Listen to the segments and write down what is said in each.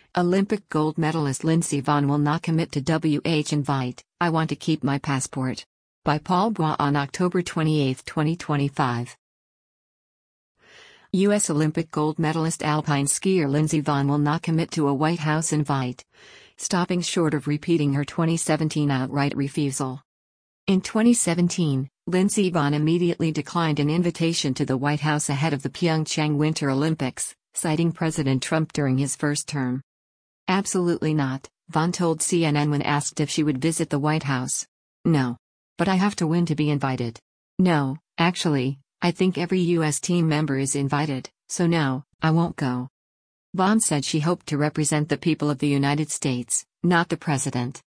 Olympic gold medalist Lindsey Vonn will not commit to WH invite, I want to keep my passport. By Paul Bois on October 28, 2025. U.S. Olympic gold medalist alpine skier Lindsey Vonn will not commit to a White House invite, stopping short of repeating her 2017 outright refusal. In 2017, Lindsey Vonn immediately declined an invitation to the White House ahead of the Pyeongchang Winter Olympics, citing President Trump during his first term. "Absolutely not," Vonn told CNN when asked if she would visit the White House. "No. But I have to win to be invited. No, actually, I think every U.S. team member is invited, so no, I won't go." Vonn said she hoped to represent the people of the United States, not the president.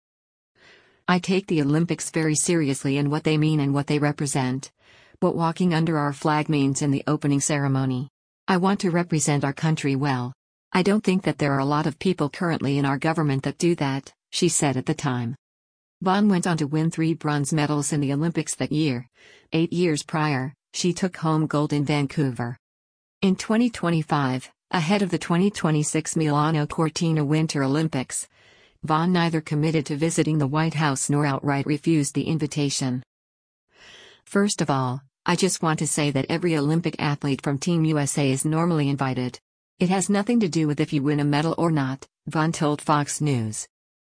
"I take the Olympics very seriously in what they mean and what they represent. What walking under our flag means in the opening ceremony. I want to represent our country well. I don't think that there are a lot of people currently in our government that do that," she said at the time. Vonn went on to win 3 bronze medals in the Olympics that year. 8 years prior, she took home gold in Vancouver. In 2025, ahead of the 2026 Milano Cortina Winter Olympics, Vonn neither committed to visiting the White House nor outright refused the invitation. "First of all, I just want to say that every Olympic athlete from Team USA is normally invited. It has nothing to do with if you win a medal or not," Vonn told Fox News.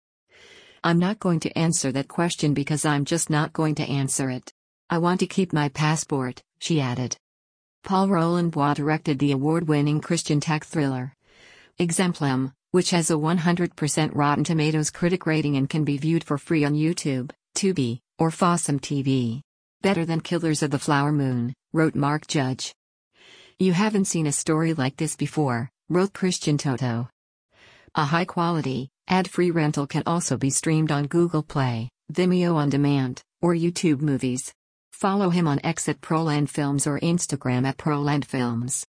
"I'm not going to answer that question because I'm just not going to answer it. I want to keep my passport," she added. Paul Roland Bois directed the award-winning Christian tech thriller Exemplum, which has a 100% Rotten Tomatoes critic rating and can be viewed for free on YouTube, Tubi, or Fossum TV. "Better than Killers of the Flower Moon," wrote Mark Judge. "You haven't seen a story like this before," wrote Christian Toto. A high-quality, ad-free rental can also be streamed on Google Play, Vimeo On Demand, or YouTube Movies. Follow him on X at Proland Films or Instagram at Proland Films.